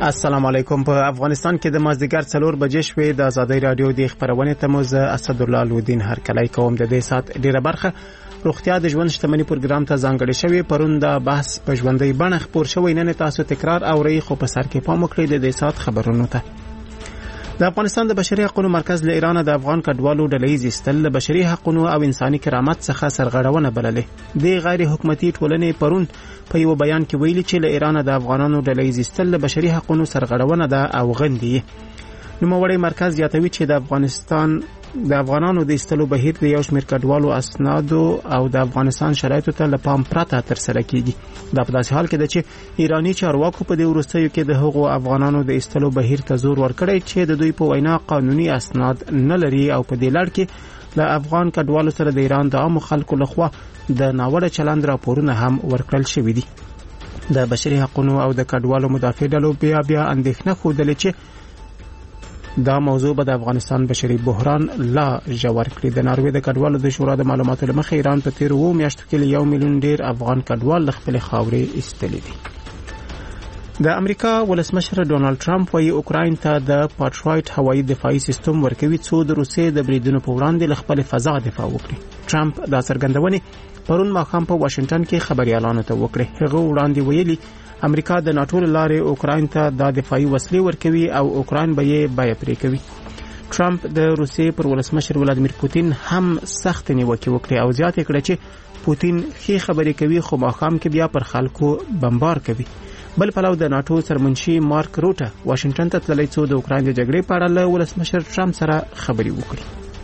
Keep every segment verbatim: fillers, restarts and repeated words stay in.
السلام علیکم. په افغانستان کې د مازدیګر څلور بجې شوې د آزادۍ رادیو د خبرونې تموز اسدالله الودین هر کلی کوم د دې سات ډیره برخه روغتیا د ژوند شتمنۍ پروګرام ته ځانګړی شوی. پرون د بحث په ژوندۍ بڼه خبر شوی، نن تاسو تکرار اورئ، خو په سر کې پام وکړئ د دې سات خبرونو ته. د افغانستان د بشري حقوقو مرکز له ایران د افغان کډوالو ډله‌ییز ایستل د بشري حقوقو او انساني کرامت څخه سرغړونه بللې. د غیر حکومتي ټولنې پرون په یو بیان کې ویلي چې له ایران د افغانانو ډله‌ییز ایستل د بشري حقوقو سرغړونه ده او غندي. نوموړی مرکز زیاتوي چې د افغانستان د افغانانو د ایستلو بهیر د یو شمېر کډوالو اسنادو او د افغانستان شرایطو ته له پام پرته ترسره کیږي. دا په داسې حال کې ده چې ایرانی چارواکو په دې وروستیو کې د هغو افغانانو د ایستلو بهیر ته زور ورکړی چې د دوی په وینا قانوني اسناد نه لري او په دې لړ کې د افغان کډوالو سره د ایران د عامو خلکو لخوا د ناوړه چلند راپورونه هم ورکړل شوي دي. د بشري حقوقو او د کډوالو مدافع ډلو بیا بیا اندېښنه ښودلې چې دا موضوع به د افغانستان بشري بحران لا ژور کړي. د ناروې د کډوالو د شورا د معلوماتو له مخې ایران په تیرو اوو میاشتو کې یو میلیون ډیر افغان کډوال له خپلې خاورې ایستلي دي. د امریکا ولسمشر ډونالد ټرمپ وايي اوکراین ته د پاټرایټ هوایي دفاعي سیستم ورکوي څو د روسیې د بریدونو په وړاندې له خپل فضا دفاع وکړي. ټرمپ دا څرګندونې پرون ماښام په واشنگټن کې خبريالانو ته وکړې. هغه وړاندې ویلي امریکا د ناتو لارې اوکراین ته د دفاعي وسلې ورکوي او اوکراین به یې بیه پرې کوي. ټرمپ د روسیې پر ولسمشر ولادیمیر پوتین هم سخت نیوکه وکړه او زیاته کړه چې پوتین ښه خبرې کوي خو ماښام کې بیا پر خلکو بمبار کوي. بل پلو د ناتو سرمنشي مارک روټه واشنگټن ته تللی څو د اوکراین د جګړې په اړه له ولسمشر ټرمپ سره خبرې وکړي.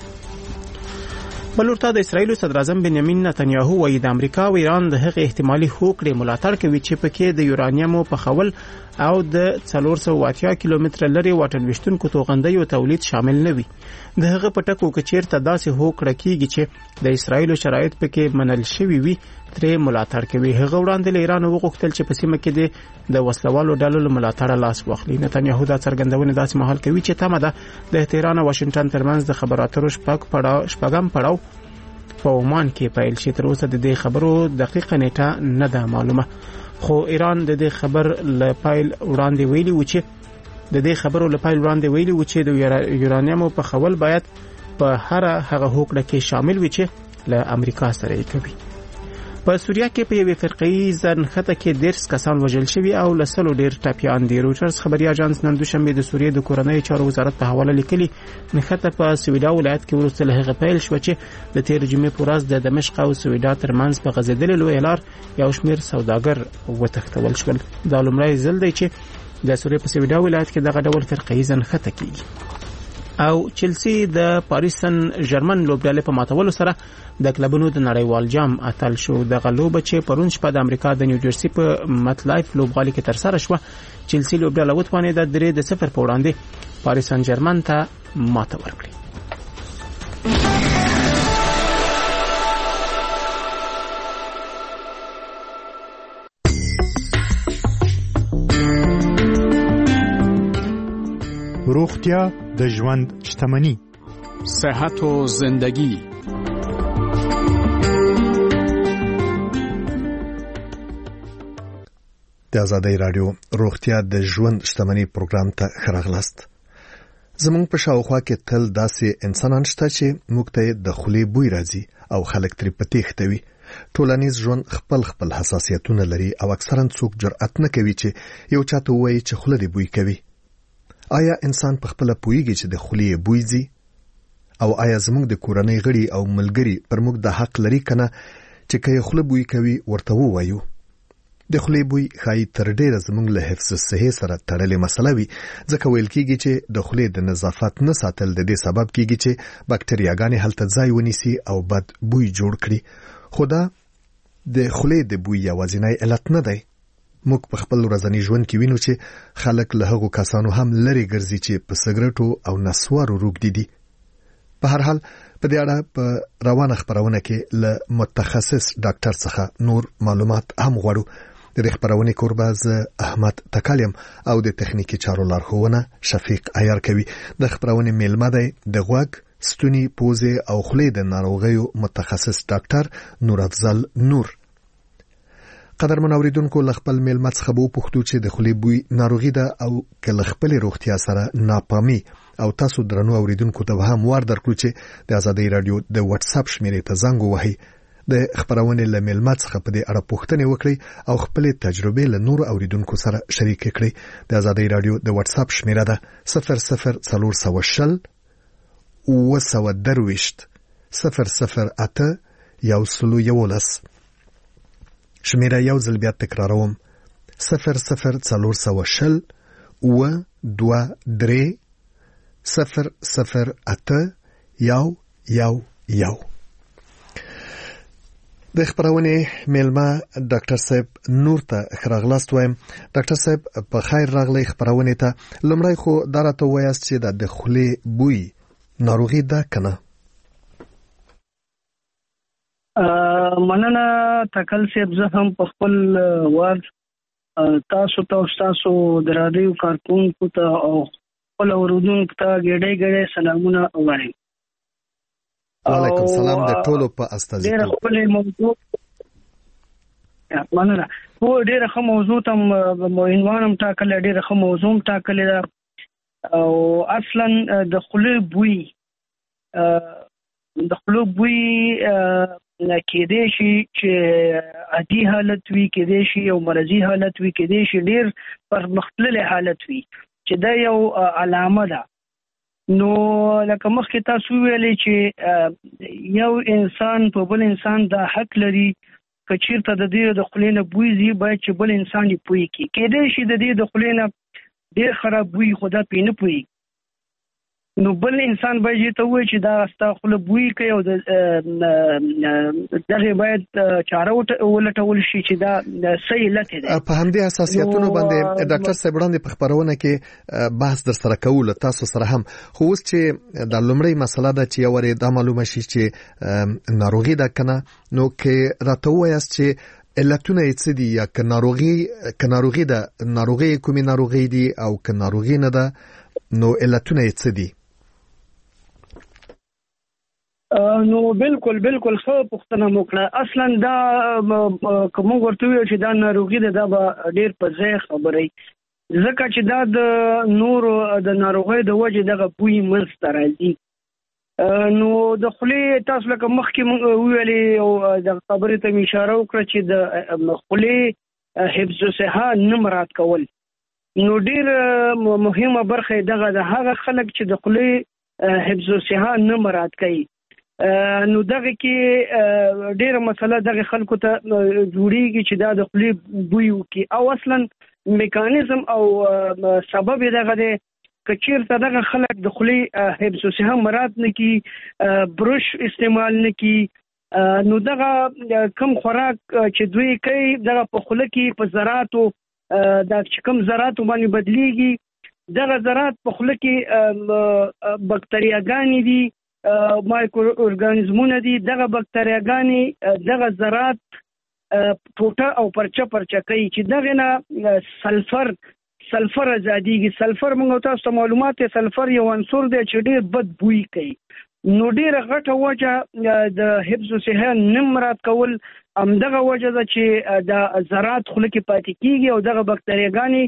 بلورته د اسرایل صدر اعظم بنیامین نتنیاهو وايي د امریکا او ایران د هغې احتمالي هوکړې ملاتړ کوي چې پکې د یورانیمو پخول او د څلور سوه اتیا کیلومتره لري واټن وشتونکو توغندیو تولید شامل نه وي. د هغه په ټکو کې چیرته داسې هوکړه کیږي چې د اسرایل شرایط پکې منل شوي وي ترې ملاتړ کوي. هغه وړاندې له ایران وغوښتل چې په سیمه کې د وسلوالو ډلو له ملاتړه لاس واخلي. نتنیاهو دا څرګندونه داسې مهال کوي چې تمه ده د تهران او واشنگټن ترمنځ د خبرو اترو شپږ پړاو شپږم پړاو په عمان کې پیل شي. تر اوسه د دې خبرو دقیقه نیټه نه ده معلومه، خو ایران د دې خبر له پیل وړاندې ویلي و چې د دې خبرو له پیل وړاندې ویلي و چې د یورانیمو په خول باید په هر هغه هوکړه کې شامل وي چې له امریکا سره یې کوي. په سوریه کې په یوې فرقه‌یزه نښته کې دیرش کسان وژل شوي او له سلو ډېر ټپیان دي. رویټرز خبري اژانس نن دوشنبه د سوریې د کورنۍ چارو وزارت په حواله لیکلي نښته په سویدا ولایت کې وروسته له هغه پیل شوه چې د تیر جمعې په ورځ د دمشق او سویدا ترمنځ په غځېدلې لویه لار یو شمېر سوداګر وتښتول شول. دا لومړی ځل دی چې د سوریې په سویدا ولایت کې دغه ډول فرقه‌یزه نښته کیږي. او چلسی د پاریس سن ژرمن لوبډلې په ماتولو سره د کلبونو د نړیوال جام اتل شو. د غلوبه چې پرون شپه د امریکا د نیوجرسي په مت لایف لوبغالي کې تر سره شو، چلسی لوبډله وتوانېده درې د صفر په وړاندې پاریس سن ژرمن ته ماته ورکړي. روغتیا د ژوند شتمني، صحت و زندگی. د آزادۍ رادیو روغتیا د ژوند شتمني پروګرام ته خراغلاست. زمونږ په شاوخوا کې تل داسې انسانان شته چې موږ ته د خولې بوی راځي او خلک ترې په تېښته وي. ټولنیز ژوند خپل خپل حساسیتونه لري او اکثرا څوک جرأت نه کوي چې یو چاته ووایي چې خوله دې بوی کوي. آیا انسان په خپل پوهیږي چې د خولې بوی ځي؟ او آیا زموږ د کورنۍ غړي او ملګري پر موږ د حق لري کنه چې که خوله بوی کوي ورته ووایو؟ د خولې بوی ښایي تر ډیره زموږ له حفظ الصحې سره تړلې مسله وي، ځکه ویل کېږي چې د خولې د نظافت نه ساتل د دې سبب کېږي چې بکټریاګانې هلته ځای ونیسي او بد بوی جوړ کړي. خو دا د خولې د بوی یوازینی علت نه دی. موږ په خپل ورځني ژوند کې وینو چې خلک له هغو کسانو هم لرې ګرځي چې په سګرټو او نسوارو روږدي دي. په هر حال په دې اړه په روانه خبرونه کې له متخصص ډاکټر څخه نور معلومات هم غواړو. د دې خبرونې کوربه زه احمد تکالیم او د تخنیکی چارو لارښوونه شفیق عیار کوي. د خبرونې میلمه دی د غوږ، ستوني، پوزې او خولې د ناروغیو متخصص ډاکټر نور افضل نور. قدرمن اوریدونکو لخپل میلمه څخه به پوښتو چې د خولې بوی ناروغي ده او کله خپل روغتیا سره ناپامي او تاسو درنو اوریدونکو ته هم وار درکړو چې د ازادي رادیو د واتس اپ شمیرې ته زنګ ووهئ د خبرونې له میلمه څخه په دې اړه پوښتنې وکړئ او خپل تجربې له نور اوریدونکو سره شریک کړئ. د ازادي رادیو د واتس اپ شمیره ده صفر صفر څلور سوه شل اوه سوه درویشت صفر صفر اته یو سلو یولس. شمیره یو ځل بیا تکراروم صفر صفر څلور سوه شل اوه دوه درې صفر صفر اته یو یو یو. د خبرونه میلمه ډاکټر صاحب نور ته خراغلاست وایم. ډاکټر صاحب په خیر راغلی خبرونه ته. لمړی خو دا راته وایاست چې د خولې بوی ناروغي ده کنه؟ مننه تکل صاحب، زه هم په خپل وار تاسو ته او تاسو د رادیو کارکونکو ته او خپل اوریدونکو ته ګډې ګډې سلامونه وایم. وعلیکم سلام د ټولو په استازیتوب. ډېر خپل موضوع مننه. خو ډېر ښه موضوع ته مو عنوان هم ټاکلی، ډېر ښه موضوع هم ټاکلی ده. او اصلا د خولې بوی د خولې بوی کېدای شي چې عادي حالت وي، کېدای شي یو مرضي حالت وي، کېدای شي ډېر پرمختللی حالت وي چې دا یو علامه ده. نو لکه مخکې تاسو ویلې چې یو انسان په بل انسان دا حق لري که چېرته د دې د خولې نه بوی ځي باید چې بل انسان یې پوه کړي. کېدای شي د دې د خولې نه ډېر خراب بوی خو دا پرې نه پوهېږي، نو بل انسان باید چې ته ووایي چې دا ستا خوله بوی کوي او دغې باید چاره ولټول شي چې دا څه علت دی. په همدې اساسیتونو باندې ډاکټر صاحب وړاندې په خبرونه کې بحث در سره کوو له تاسو سره هم. خو اوس چې دا لومړی مسله ده چې یو دا معلومه شي چې ناروغي ده کنه، نو کې راته ووایاست چې علتونه یې څه دي، یا که ناروغي که ناروغي ده ناروغي کومې ناروغي دي او که ناروغي نه ده نو علتونه یې څه دي؟ نو بالکل بالکل ښه پوښتنه مو کړه. اصلا دا که موږ ورته ووایو چې دا ناروغي ده دا به ډېر په ځای خبره وي، ځکه چې دا د نورو د ناروغیو د وجې دغه بوی منځته راځي. نو د خولې تاسو لکه مخکې وویلې او د خبرې ته مې اشاره وکړه چې د خولې حفظ الصحه نه مراعات کول، نو ډېر مهمه برخه دغه د هغه خلک چې د خولې حفظ الصحه نه مراعات کوي، نو دغه کې ډېره مسله دغه خلکو ته جوړیږي چې دا د خولې بوی وکړي. او اصلا میکانیزم او سبب یې دغه دی که چېرته دغه خلک د خولې حفظ الصحه مراعات نه کړي، برش استعمال نه کړي، نو دغه کم خوراک چې دوی کوي دغه په خوله کې په ذراتو دا چې کوم ذراتو باندې بدلیږي، دغه ذرات په خوله کې بکتریاګانې دي، مایکرو ارګانیزمونه دي، دغه بکتریاګانې دغه ذرات ټوټه او پرچه پرچه کوي چې دغه نه سلفر سلفر ازاديږي. سلفر موږ تاسو ته معلومات دی، سلفر یو عنصر دی چې ډېر بد بوی کوي. نو ډېره غټه وجه د حفظ الصحه نه مراعات کول همدغه وجه ده چې د ذرات خوله کې پاتې کېږي او دغه بکتریاګانې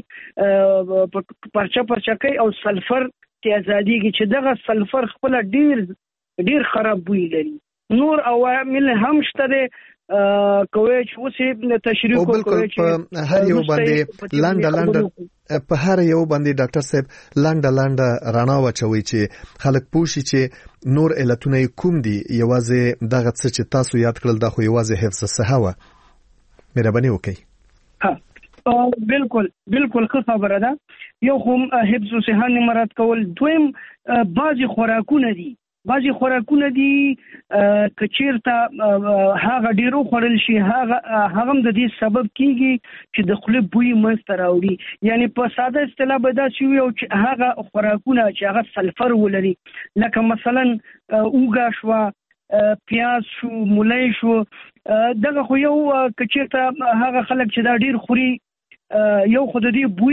پرچه پرچه کوي او سلفر ته ازاديږي چې دغه سلفر خپل ډېر ډېر خراب بوی لري. نور عوامل هم شته دي کوي چې اوسې تشریح کوي چې هر یو باندې لاندې لاندې په هر یو باندې ډاکټر صاحب لاندې لاندې رانا وچوي چې خلک پوښي چې نور علتونه کوم دي. یوازې دغه څه چې تاسو یاد کړل دا خو یوازې حفظ الصحه و. مهرباني وکړئ. ها بالکل بالکل ښه خبره ده. یو هم حفظ الصحه نه مراعات کول، دویم بعضی خوراکونه دي بعضی خوراکونه دي که چېرته هغه ډېرو خوړل شي هغه هغه هم د دې سبب کېږي چې د خولې بوی منځته راوړي. یعنی په ساده اصطلاح به داسې وي چې هغه خوراکونه چې هغه سلفر ولري، لکه مثلا اوږه شوه، پیاز شو، مولی شو، دغه خو یو که چېرته هغه خلک چې دا ډېر خوري یو خو د دې بوی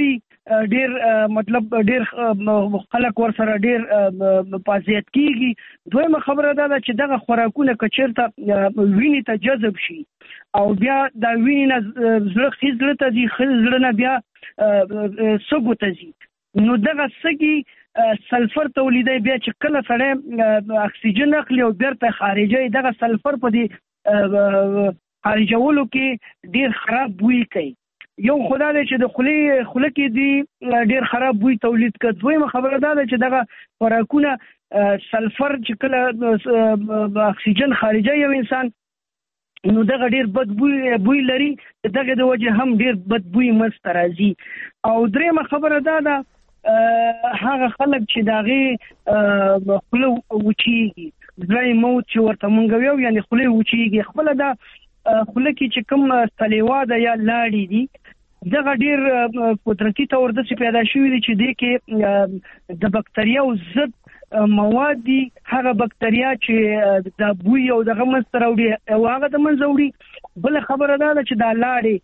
ډیر مطلب ډیر خلک ور سره ډیر پازیت کیږي. دویمه خبره دا ده چې دغه خوراکونه کچرته وینې ته جذب شي او بیا دا وینې نه زړه خېزړه ته ځي، خېزړه نه بیا سږو ته ځي. نو دغه سږي سلفر تولیدي، بیا چې کله سړی اکسیجن اخلي او بیرته خارجي، دغه سلفر په دې خارجولو کې ډیر خراب بوی کوي. یو خدا دې چې د خولې خوله کې دی ډیر خراب بوی تولید کړي. دویمه خبره دا ده چې دغه خوراکونه سلفر چې کله اکسیجن خارجي یو انسان، نو دغه ډیر بد بوی بوی لري، دغه د وجه هم ډیر بد بوی مسته راځي. او دریمه خبره دا ده هغه خلک چې دغه خوله وچیږي، ځای موت چې ورته مونږ ویو، یعنی خوله وچیږي، خپل دا خوله کې چې کوم سلیوا ده یا لاړې دي، دغه ډیر قدرتي تور د څه پیدا شوی دي چې د کې د بکتریا او ضد مواد دي. هغه بکتریا چې د بوی او دغه منځ راوړي او هغه د منځ وړي. بل خبره ده چې دا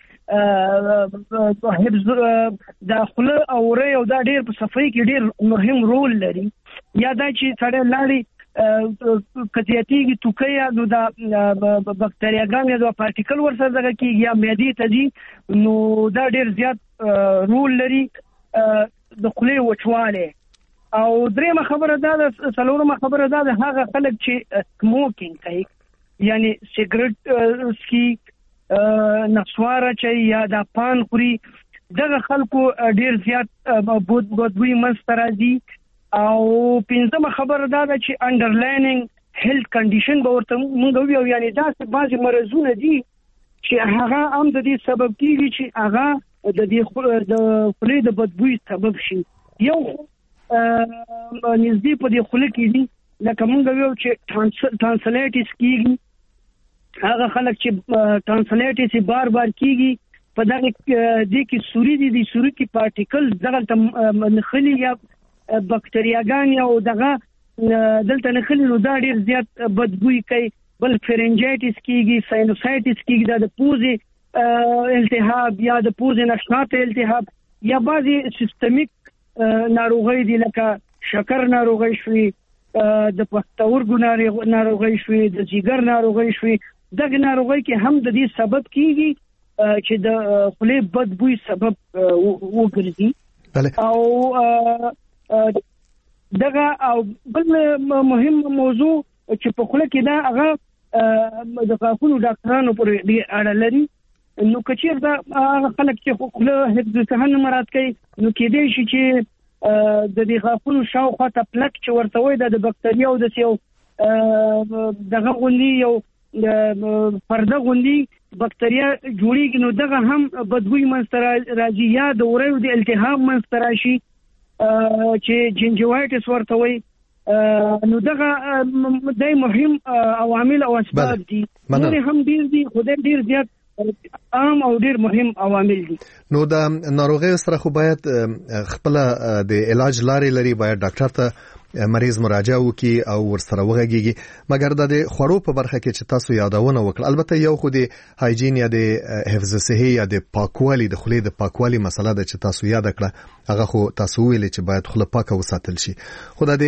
لاړې حفظ د خوله او ری او دا ډیر په صفائی کې ډیر مهم رول لري. یا دا چې سړی لاړې کتیاتیږي توکیا، نو دا بکتریاګان یا دا پارټیکل ورسره دغه کېږي یا معدې ته ځي، نو دا ډیر زیات رول لري د خولې وچوالی. او دریمه خبره دا ده، څلورمه خبره دا ده هغه خلک چې سموکینګ کوي، یعنی سیګریټ سکي، نسوار اچوي یا دا پان خوري، دغه خلکو ډیر زیات بدبوی منځته راځي. او پنځمه خبره دا ده چې انډرلاینینګ هیلث کنډیشن به ورته مونږ ویو، یعنی داسې بعضې مرضونه دي چې هغه هم د دې سبب کیږي چې هغه د دې د خولې د بدبوی سبب شي. یو نږدې په دې خوله کې دي، لکه مونږ ویو چې ټرانسلیټس کیږي، هغه خلک چې ټرانسلیټس بار بار کیږي، په دغه دې کې سوري دي، د سوري کې پارټیکل دغه نخلي یا بکتریاګان او دغه دلته نخلي، نو دا ډیر زیات بدبوی کوي. بل فرنجایټس کیږي، ساینوسایټس کیږي، دا د پوزې التهاب یا د پوزې نشاط التهاب، یا بعضی سیستمیک ناروغي دي لکه شکر ناروغي شوي، د پښتورګو ناروغي شوي، د جګر ناروغي شوي. دغه ناروغي کې هم د دې سبب کیږي چې د خولې بدبوی سبب وګرځي. او دغه او بل مهم موضوع چې په خوله کې دا هغه د غاښونو ډاکټرانو پورې ډېر اړه لري. نو که چېرته دا هغه خلک چې خوله حفظ صحن مراعات کوي، نو کېدای شي چې د دې غاښونو شاوخوا ته پلک چې ورته وایي دا د بکتریا او داسې یو دغه غوندي یو پرده غوندي بکتریا جوړېږي، نو دغه هم بدبوی منځته راځي. یا د وریو د التهاب منځته راشي چې جنجوایټس ورته وایي. نو دغه د مهم عوامل او اسباب دي، نور هم ډیر دي، خو ډیر زیات عام او ډیر مهم عوامل دي. نو د ناروغي سره خو باید خپل د علاج لارې لري، باید ډاکټر ته مریض مراجعه وکي او ورسره وغږیږي. مګر د خوړو په برخه کې چې تاسو یادونه وکړه، البته یو خو د هایجین یا د حفظ صحي یا د پاکوالي د خولې د پاکوالي مسله ده چې تاسو یاد کړه، هغه خو تاسو ویلي چې باید خوله پاکه وساتل شي. خو د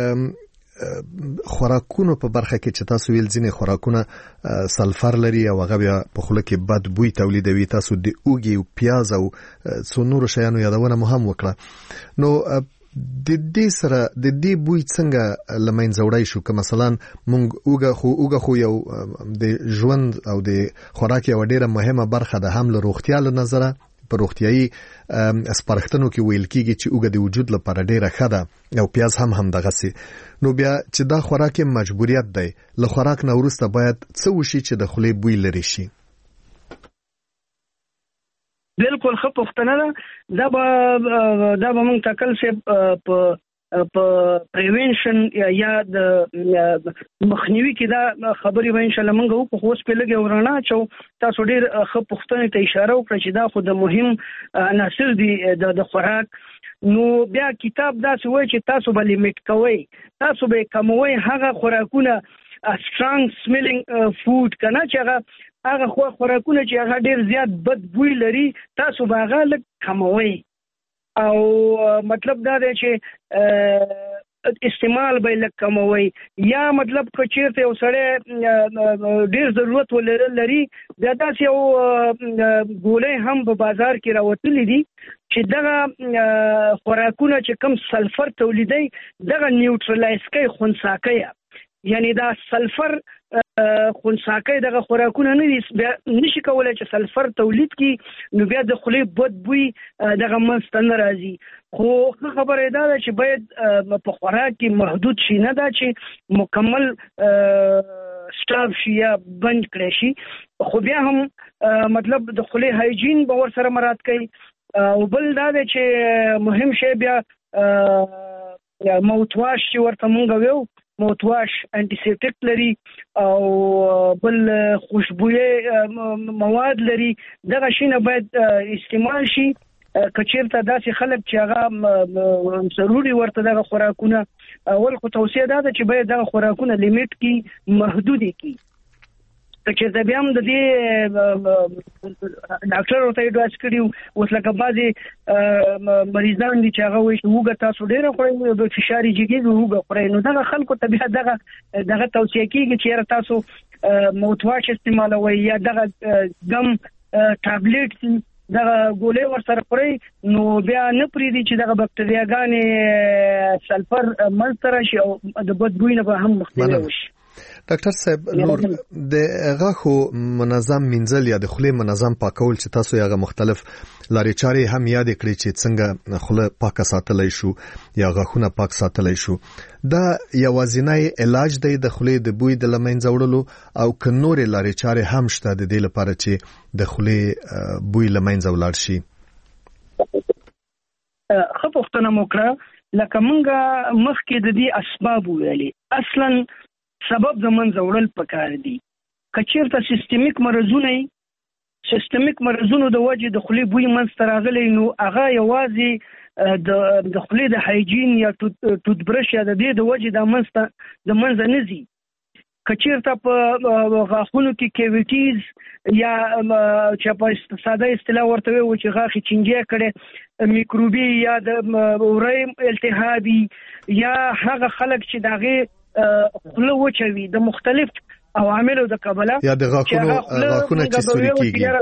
خوراکونو په برخه کې چې تاسو ویل ځینې خوراکونه سلفر لري او هغه بیا په خوله کې بد بوی تولیدوي، تاسو د اوږې او پیاز او څو نورو شیانو یادونه مو هم وکړه. نو د دې سره د دې بوی څنګه لمنځه وړای شو؟ که مثلا مونږ اوګه خو اوګه خو یو د ژوند او د خوراک یو ډیره مهمه برخه ده، هم له روغتیا له نظره په روغتیايي سپارښتنو کې ویل کیږي چې اوګه د وجود لپاره ډیره ښه ده او پیاز هم هم دغه سي. نو بیا چې دا خوراک مجبوریت دی، له خوراک نه وروسته باید څه وشي چې د خولې بوی لري شي؟ بالکل ښه پوښتنه ده. دا به دا به موږ ټاکل شي په په پریونشن یا د مخنیوي کې دا خبرې به ان شاء الله موږ وکړو. خو اوس په لږه ورانه چو تاسو ډېر ښه پوښتنې ته اشاره وکړه چې دا خو د مهم عناصر دي د خوراک. نو بیا کتاب داسې وایي چې تاسو به لیمیټ کوئ، تاسو به کموئ هغه خوراکونه سترانګ سمیلینګ فود کنه چې هغه هغه خوراکونه چې هغه ډېر زیات بد بوی لري، تاسو به هغه لږ کموئ. او مطلب دا دی چې استعمال به لږ کموي یا مطلب که چیرته یو سړی ډیر ضرورت ولري دا داسې یو ګولۍ هم په بازار کې راوتلي دي چې دغه خوراکونه چې کم سلفر تولیدي دغه نیوټرلایز کوي خنثی یعنی دا سلفر خنثی دغه خوراکونه نه دي نشي کولای چې سلفر تولید کی نو بیا د خولې بد بوی دغه منځته نه راځي خو خبره دا ده چې باید په خوراک کې محدود شي نه دا چې مکمل سټاپ شي یا بند کړي شي خو بیا هم مطلب د خولې هایجین به ور سره مراعات کوي او بل دا ده چې مهم شی بیا موتواش چې ورته مونږ ویو موتواش انټیسیپټیک لري او بل خوشبويه مواد لري دغه شینه باید استعمال شي کچیرته داسې خلک چې هغه ضروري ورته دغه خوراکونه اول خو توصیه ده چې باید دغه خوراکونه لیمیټ کی محدود کی چې دا بیا هم د دې ډاکټر ورته ایډوایس کړیو اوس لکه بعضې مریضان دي چې هغه وایي چې وږه تاسو ډېره خورئ د فشار یې جګېږي وږه خورئ نو دغه خلکو ته بیا دغه دغه توصیه کېږي چې یاره تاسو موتواش استعمالوئ یا دغه ګم ټابلیټ دغه ګولۍ ورسره خورئ نو بیا نه پرېږدي چې دغه بکټریاګانې سلفر منځته راشي او د بد بوی نه به هم مخنیوی وشي ډاکټر صاحب نور د غاښو منظم مینځل یا د خولې منظم پاکول چې تاسو یې مختلف لارې چارې هم یاد کړئ چې څنګه خوله پاکه ساتلای شو یا غاښونه پاک ساتلای شو دا یوازینی علاج دی د خولې د بوی د لمنځه وړلو او که نورې لارې چارې هم شته د دې لپاره چې د خولې بوی لمنځه ولاړ شي ښه پوښتنه مو کړه لکه موږ مخکې د دې اسباب ویلي اصلا سبب د منځه وړل پکار دي که چیرته سیستمیک مرضونه سیستمیک مرضونو د وجې د خولې بوی منځته راغلی نو هغه یوازې د د خولې د هایجین یا ټوت برش یا د دې د وجې د منځته د منځه نه ځي که چیرته په غاښونو کې کیویټیز یا چې په ساده اصطلاح ورته وایو چې غاښ چینجی کړي میکروبي یا د اورۍ التهابي یا هغه خلک چې دغه خوله وچوي د مختلف عواملو د کبله یا د غاښونو غاښونه چې سوري کیږي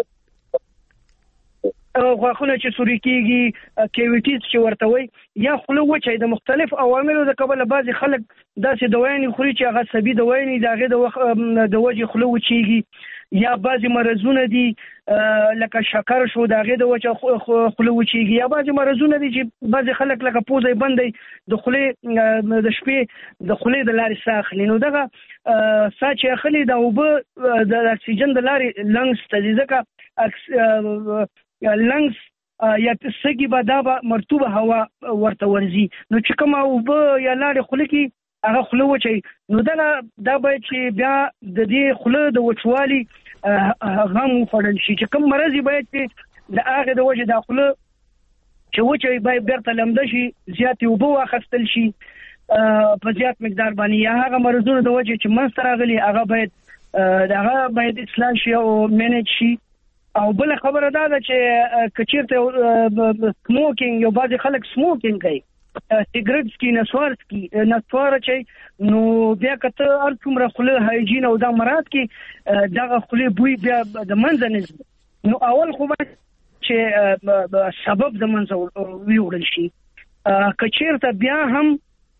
غاښونه چې سوري کیږي کیویټیز چې ورته وایي یا خوله وچوي د مختلف عواملو د کبله بعضې خلک داسې دوايانې خوري چې هغه عصبي دوايانې د هغې د وجې خوله وچیږي یا بعضې مرضونه دي لکه شکر شو د هغې د وجه خوله وچیږي یا بعضې مرضونه دي چې بعضې خلک لکه پوزه یې بند دی د خولې د شپې د خولې د لارې ساه اخلي نو دغه ساه چې اخلي د اوبه د اکسیجن د لارې لنګس ته ځي ځکه لنګس یا سږي به دا به مرطوبه هوا ورته ورځي نو چې کومه اوبه یا لاړې خوله کې هغه خوله وچوي نو دغه دا باید چې بیا د دې خوله د وچوالي غم وخوړل شي چې کوم مرض باید چې د هغې د وجې دا خوله چې وچوي باید بیرته لمده شي زیاتې اوبه واخیستل شي په زیات مقدار باندې یا هغه مرضونو د وجې چې منځته راغلي هغه باید هغه باید اصلاح شي او مینج شي او بل خبره دا ده چې که چیرته سموکینګ یو بعضې خلک سموکینګ کوي سیګریټ سکي نسوار سکي نسواره چې نو بیا که ته هر څومره خوله هایجین او دا مراعات کړي دغه خولې بوی بیا د منځه نه ځي نو اول خو باید چې سبب د منځه ویوړل شي که چیرته بیا هم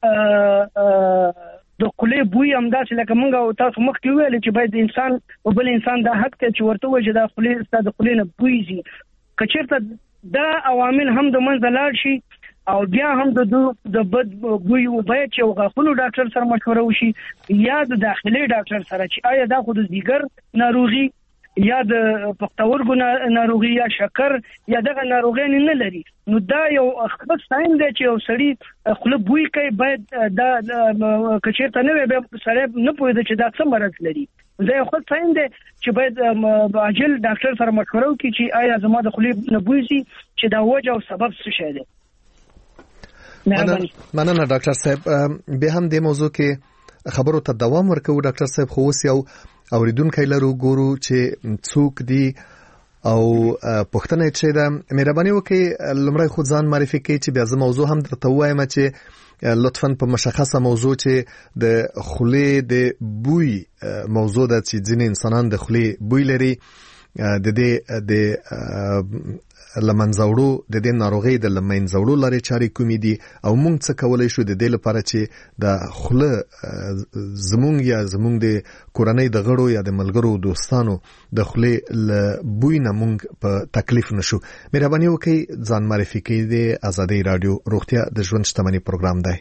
د خولې بوی همداسې لکه موږ او تاسو مخکې وویل چې باید انسان او بل انسان دا حق دی چې ورته ووایي چې دا خولې ستا د خولې نه بوی ځي که چیرته دا عوامل هم د منځه لاړ شي او بیا هم د د بد بوی باید چې غاښونو ډاکټر سره مشوره وشي یا د داخلي ډاکټر سره چې آیا دا خو د ځیګر ناروغي یا د پښتورګو ناروغي یا شکر یا دغه ناروغي نه لري نو دا یو خبر ساين دی چې یو سړی خپل بوی کوي باید دا کچېرته نه وي به سړی نه پوهیږي چې دا څه مرض لري دا یو خبر ساين دی چې باید عاجل ډاکټر سره مشوره وکړي چې آیا زما د خولې نه بوی سي چې دا وجه او سبب څه شي دی. مننه ډاکټر صاحب به هم د موضوع کې خبرو ته دوام ورکوي ډاکټر صاحب خو اوس یو اوریدونکو لرو ګورو چې څوک دی او پښتنه چې دا مهرباني وکړئ لمړی خو ځان معرفي کړئ چې بیا زه موضوع هم درته وایم چې لطفاً په مشخصه موضوع چې د خولې د بوی موضوع ده چې ځینې انسانان د خولې بوی لري د دې د لمنځوړو د دې ناروغي د لمنځوړو لري چاري کومې دي او موږ څه کولای شو د دې لپاره چې د خوله زمونږ یا زمونږ د کورنۍ د غړو یا د ملګرو دوستانو د خولې ل بوی نه موږ په تکلیف نشو. مهرباني وکړئ ځان معرفي کړئ. د آزادۍ رادیو روغتیا د ژوند شتمنۍ پروګرام دی.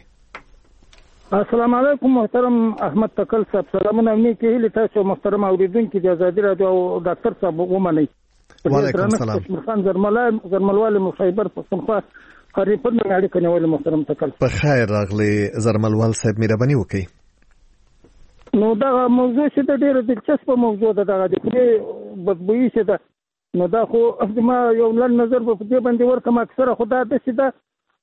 السلام علیکم محترم احمد تکل صاحب. سلامونه امني کې هلي تاسو محترم اوریدونکو د آزادۍ رادیو او ډاکټر صاحب ومنئ. وعلیکم السلام. خان زرملای زرملوال مخیبر پښتونخوا قریب په نړۍ کې نیول محترم تکل. په خیر راغلی زرملوال صاحب مهرباني وکړئ. نو دا موضوع چې د ډېر دلچسپه موضوع ده دا د خولې بدبویي چې ده نو دا خو ما یو لن نظر په دې باندې ورکم اکثره خو دا داسې ده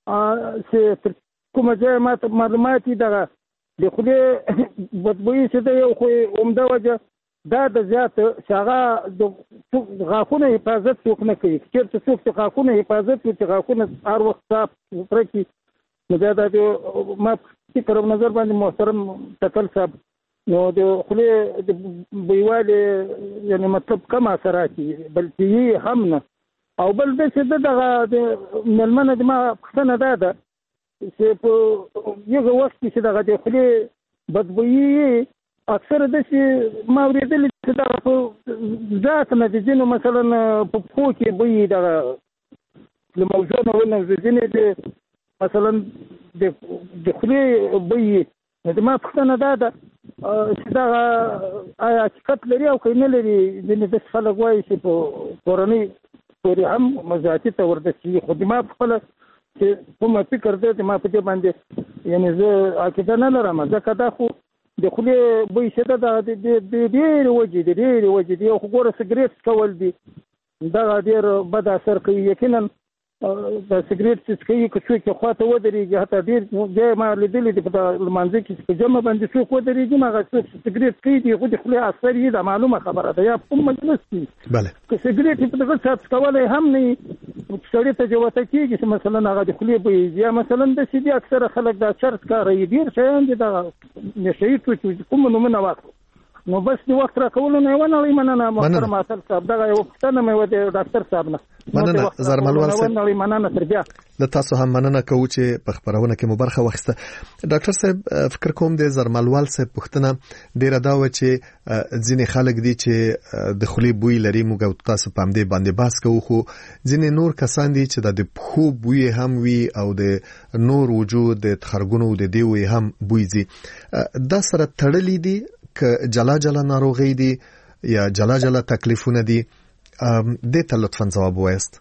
چې کومه ځای ما ته معلومات دي دغه د خولې بدبویي چې ده یو خو عمده وجه دا د زیات شاغه د غاښونو حفاظت څوک نه کوي. چېرته څوک چې غاښونو حفاظت کوي چې غاښونه هر وخت صاف سوتره کړي نو بیا دا د ما فکر او نظر باندې محترم تکل صاحب نو د خولې د بویوالي یعنې مطلب کم اثرات دي بلکې هم نه. او بل دا چې د دغه د مېلمنه د ما پوښتنه دا ده چې په یوه وخت کې چې دغه د خولې بدبویي اکثر د چې ما اورېدلي چې دا په ذات نه د ځینو مثلا په پښو کې بوی دغه له موضوع نه ځینې د مثلا د د خولې بوی د ما پوښتنه دا ده چې دغه آیا حقیقت لري او که نه لري. ځینې داسې خلک وایي چې په کورنۍ پورې هم مزاحتي ته وررسېږي خو د ما په خپله چې کومه فکر دی د ما په دې باندې یعنې زه عقیده نه لرم ځکه دا خو د خولې بوی چې ده د ډېرې وجې دي ډېرې وجې دي. یو خو ګوره سګرېټ څکول دي دغه ډېر بد اثر کوي. یقینا د سګرېټ چې څکوي که څوک یې خواته ودرېږي حتی ډېر ځای ما لیدلي دي په لمانځه کې چې په جمع باندې څوک ودرېږي هغه څوک چې سګرېټ څکوي دي خو د خولې اثر یې ده معلومه خبره ده یا په کوم مجلس کې که سګرېټ یې په دغه ساعت څکولی هم نه وي سړي ته جوته کېږي چې مثلا هغه د خولې بوی یا مثلا داسې دي اکثره خلک دا چرس کاروي ډېر شیان دي دغه نشه یي توکي کوم نومونه واخلو نو بس د وخت راکولو نه یې ونه مننه محترم اتل صاحب. دغه یوه پوښتنه مې وه د ډاکټر صاحب نه. مننه زرملوال صاحب. مننه تر بیا له تاسو هم مننه کوو چې په خبرونه کې مو برخه واخیسته. ډاکټر صاحب فکر کوم د زرملوال صاحب پوښتنه ډیره دا و چې ځینې خلک دي چې د خولې بوی لري موږ او تاسو په همدې باندې بحث کوو خو ځینې نور کسان دي چې د پښو بوی هم وي او د نور وجود د خرګونو د دیوي هم بوی دي. دا سره تړلې دي که جلا جلا ناروغي دي یا جلا جلا تکلیفونه دي؟ دې ته لطفاً جواب وایست.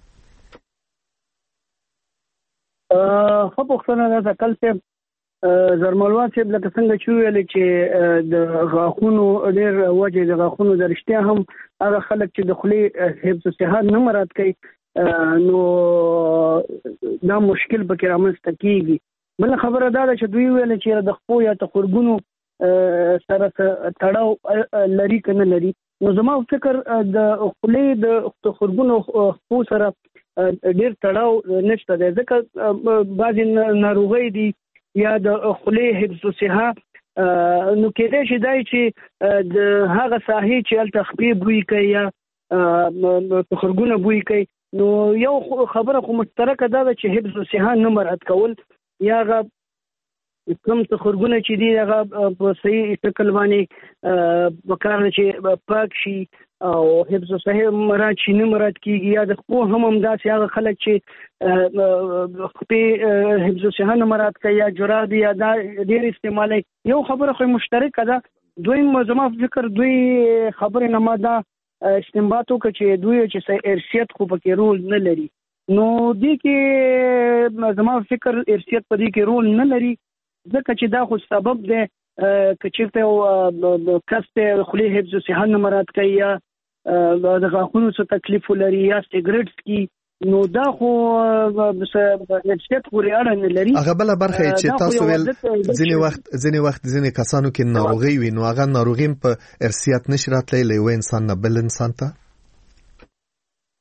خو پوښتنه ده تکل صاحب زرملوال صاحب لکه څنګه چې ویل چې د غاښونو ډېر وجې د غاښونو د رښتیا هم هغه خلک چې د خولې حفظ صحت نه مراعات کوي نو دا مشکل پکې رامنځته کېږي. بله خبره دا ده چې دوی ویل چې د خپو یا تخرګونو سره تړاو لري که نه لري. نو زما فکر د خولې د تخرګونو خپو سره ډېر تړاو نشته دی ځکه بعضې ناروغۍ دي یا د خولې حفظ صحه نو کېدای شي دی چې د هغه ساحې چې هلته خپې بوی کوي یا تخرګونه بوی کوي نو یو خبره خو مشترکه دا ده چې حفظ صحه نه مراعات کول یا هغه کوم تخرګونه چې دي هغه په صحیح شکل باندې پکار ده چې پاک شي او حفظ صحیح مراعات شي نه مراعات کېږي یا د خپو هم همداسې هغه خلک چې خپې حفظ صحه نه مراعات کوي یا جراب یا دا ډېر استعمالوي. یو خبره خو مشترکه ده. دویم زما فکر دوی خبرې نه ما دا استنباط وکړه چې دوی چې ارثیت خو پکې رول نه لري نو دې کې زما فکر ارثیت په دې کې رول نه لري ځکه چې دا خو سبب دی که چېرته یو کس دی خولې حفظ صحه نه مراعات کوي یا د غاښونو څه تکلیف ولري یا سګرېټ څکي نو دا خو ارثیت پورې اړه نه لري. هغه بله برخه چې تاسو ویل ځینې وخت ځینې وخت ځینې کسانو کې ناروغي وي نو هغه ناروغي په ارثیت نشي راتلی له یو انسان نه بل انسان ته.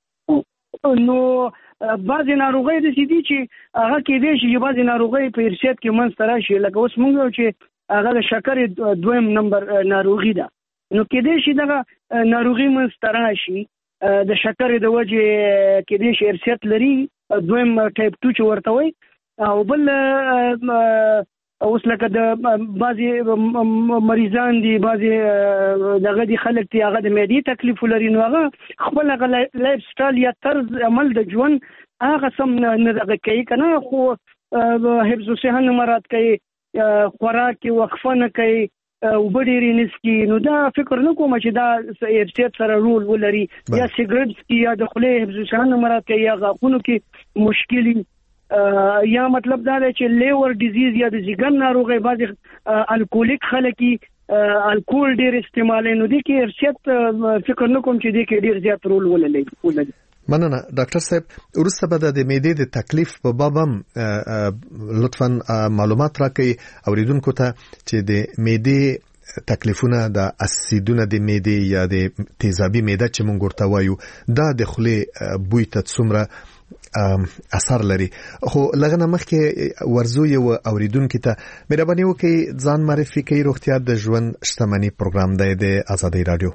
نو بعضې ناروغۍ داسې دي چې هغه کېدای شي چې بعضې ناروغۍ په ارثیت کې منځته راشي. لکه اوس موږ یو چې هغه د شکرې دویم نمبر ناروغي ده، نو کېدای شي دغه ناروغي منځته راشي د شکرې د وجې، کېدای شي ارثیت لري دویم ټایپ ټو چې ورته وایي. او بل اوس لکه د بعضې مریضان دي، بعضې دغه دي خلک دي هغه د معدې تکلیف لري، نو هغه خپل هغه لایف سټایل یا طرز عمل د ژوند هغه سم نه دغه کوي که نه، خو حفظ الصحه نه مراعات کوي، خوراک کې وقفه نه کوي، اوبه ډېرې نه څښي، نو دا فکر نه کوم چې دا ارثیت سره رول ولري. یا سګرټ څښي، یا د خولې حفظ الصحه نه مراعات کوي، یا غاښونو کې مشکل وي، یا مطلب دا دی چې لیور ډیزیز یا د ځیګر ناروغۍ، بعضې الکولیک خلک الکول ډېر استعمالوي، نو دې کې ارثیت فکر نه کوم چې دې کې ډېر زیات رول ولري. مننه ډاکټر صاحب. وروسته به د معدې د تکلیف په باب هم لطفاً معلومات راکړئ اوریدونکو ته چې د معدې تکلیفونه د اسیدونه د معدې یا د تیزابي معده چې مونږ ورته وایو دا د خولې بوی ته څومره اثر لري. خو لږ نه مخکې ورزو یو اوریدونکو ته مهرباني وکړئ ځان معرفي کړئ. روغتیا د ژوند شتمني پروګرام دی د آزادۍ رادیو.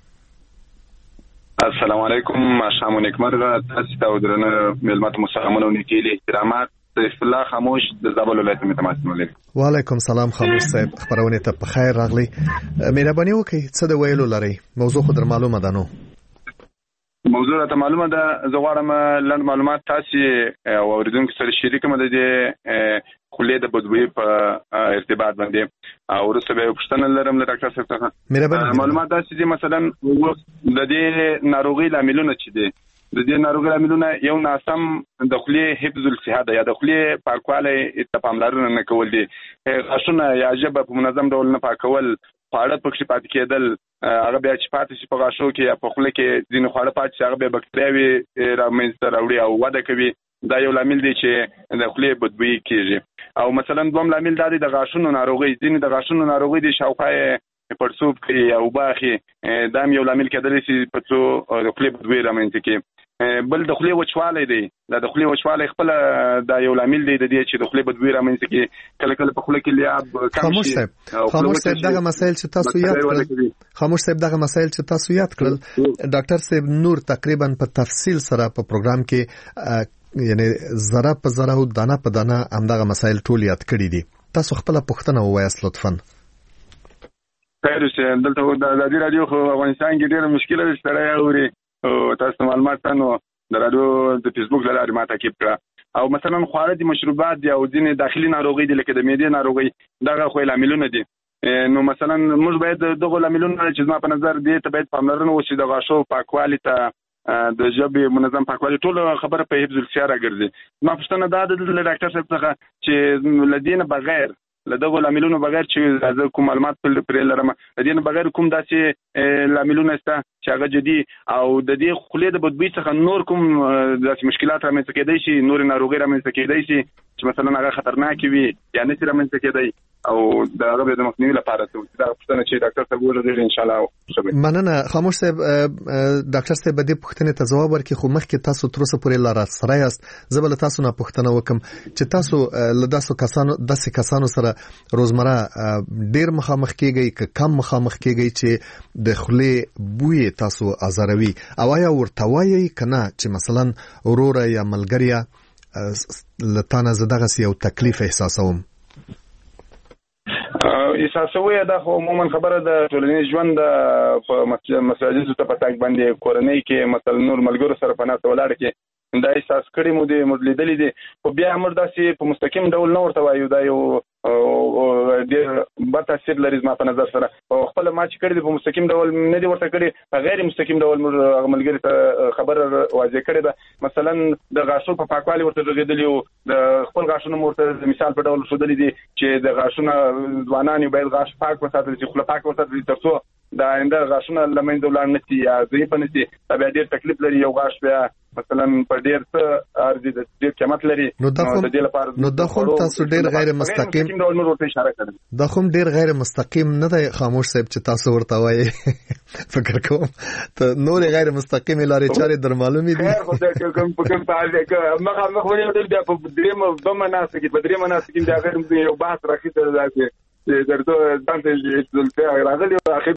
السلام علیکم، ماښام نیکمرغه. تاسو ته درنه ملمت مسلمانانو نیکیلي احترامات. سیف الله خاموش د زابل ولایت متماسن ولري. وعلیکم سلام خاموش صاحب، خبرونه ته په خیر راغلی. مهرباني وکړئ څه د ویلو لري؟ موضوع خو در معلومه ده. نو موضوع ته معلومه ده، زه غواړم لنډ معلومات تاسو او اوریدونکو سره شریک کړم د خولې د بدبوی په ارتباط باندې. او وروسته به پوښتنه لرم له ډاکټر صاحب څخه. معلومات داسې دي مثلا د دې ناروغي لاملونه چې دي، د دې ناروغي لاملونه یو ناسم د خولې حفظ الصحه ده، یا د خولې پاکوالی ته پاملرنه نه کول دي، غاښونه یا ژبه په منظم ډول نه پاکول، خواړه پکې پاتې کېدل، هغه بیا چې پاتې شي په غاښو کې یا په خوله کې ځینې خواړه پاتې شي، هغه بیا بکتریاوې رامنځته راوړي او وده کوي. دا یو لامل دی چې د خولې بدبویي کېږي. او مثلا دوم لامل دا دی د غاښونو ناروغي. ځینې د غاښونو ناروغي دي شاوخوا یې پړسوب کوي او باخي، دا هم یو لامل کېدلی شي په څو د خولې بدبویي رامنځته کوي. بل د خولې وچوالی دی. دا د خولې وچوالی خپله دا یو لامل دی د دې چې د خولې بدبویي رامنځته کوي. کله کله په خوله کې لیاب کم شي. خاموش صاحب دغه مسایل چې تاسو یاد کړل خاموش صاحب دغه مسایل چې تاسو یاد کړل ډاکټر صاحب نور تقریبا په تفصیل سره په پروګرام کې یعنی ذره په ذره او دانه په دانه همدغه مسایل ټول یاد کړی دي. تاسو خپل پوښتنه ووایاست لطفاً. خیر شه، دلته د ازادي رادیو خو افغانستان کې ډېر مشکله ده سره اوري او تاسو معلومات نو د رادیو د فیسبوک له لارې ما تعقیب کړه. او مثلا خواړه دي، مشروبات دي، او ځینې داخلي ناروغي دي لکه د معدې ناروغي، دغه خو لاملونه دي. نو مثلا موږ باید دغه لاملونه چې زما په نظر دې ته باید پاملرنه وشي، د غاښو پاکوالي ته، د ژبې منظم پاکوالی، ټول خبره په حفظ الصحه راګرځي. ما پوښتنه دا ده د ډاکټر صاحب څخه چې له دې نه بغیر، له دغو لاملونو بغیر چې زه کوم معلومات پرې لرم، له دې نه بغیر کوم داسې لاملونه شته چې هغه جدي او د دې خولې د بدبویي څخه نور کوم داسې مشکلات رامنځته کېدای شي، نورې ناروغۍ رامنځته کېدای شي چې مثلا هغه خطرناکې وي یا نشي رامنځته کېدی او د هغه د مخنیوي لپاره څه دا پوښتنه چې ډاکټر صاحب ولري ان شاء الله. مننه خاموش صاحب. ډاکټر صاحب به دې پوښتنې ته ځواب ورکړي، خو مخکې تاسو تر اوسه پورې لا راسره یاست. زه به له تاسو نه پوښتنه وکم چې تاسو له داسې کسانو داسې کسانو سره روزمره ډېر مخامخ کېږئ که کم مخامخ کېږئ چې د خولې بوی تاسو ازاروي، او آیا ورته وایئ که نه چې مثلا وروره یا ملګریه له تا نه زه دغسې یو تکلیف احساسوم؟ احساسوي دا خو عموما خبره د ټولنیز ژوند په مساجدو ته په تګ باندې کورنۍ کې مثلا نور ملګرو سره په ناسته ولاړه کې دا احساس کړی مو دی، موږ لیدلی دی، خو بیا موږ داسې په مستقیم ډول نه ورته وایو. دا یو ډېر بد تاثیر لري زما په نظر سره. او خپله ما چې کړی دی په مستقیم ډول نه دی ورته کړی، په غیر مستقیم ډول موږ هغه ملګري ته خبره واضح کړې ده. مثلا د غاښو په پاکوالي ورته غږېدلي وو، د خپل غاښونه مو ورته د مثال په ډول ښودلي دي چې د غاښونه ځوانان یې باید غاښ پاک وساتل شي، خوله پاک وساتل شي، تر څو د آینده غاښونه له منځه ولاړ نه شي یا ضعیفه نه شي. دا بیا ډېر تکلیف لري. یو غاښ بیا مثلا په ډیر څه ارزي د ډیر قیمت لري نو د دې لپاره نو د خو تاسو ډیر غیر مستقیم ډول نور ورته اشاره کړم د خو ډیر غیر مستقیم نه دی خاموش صاحب چې تاسو ورته وایي فکر کوم ته نور غیر مستقیم لارې چارې در معلومې دي خیر خو دا کوم په کوم حال کې مخه مخ ونیول بیا په دریم په مناسب کې په دریم مناسب کې دا غیر یو بحث راکې درځي درته دانته چې دلته راغلی او اخر